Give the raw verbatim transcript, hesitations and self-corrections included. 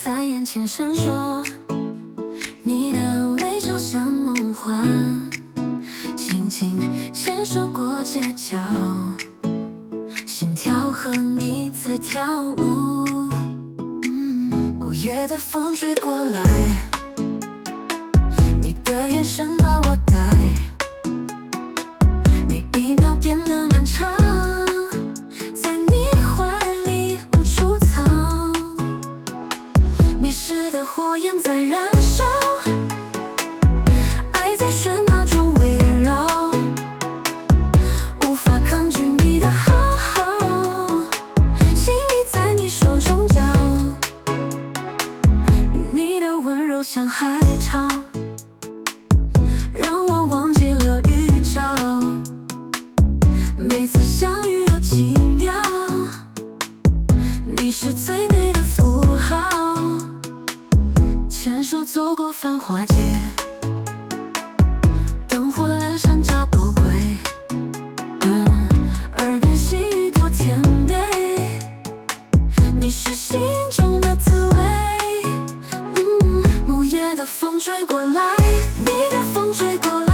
在眼前闪烁，你的微笑像梦幻，轻轻牵手过街角，心跳和你在跳舞。嗯，五月的风吹过来，你的眼神把我带，每一秒变得漫长，在你怀里无处藏，迷失的火焰在燃烧，爱在喧闹中围绕，无法抗拒你的好好，心已在你手中交，你的温柔像海潮，让我忘记了预兆，每次相遇都奇妙，你是最美的符号，牵手走过繁华街，灯火阑珊照不归，嗯，耳边细雨多甜美，你是心中的滋味。嗯，午夜的风吹过来，你的风吹过来，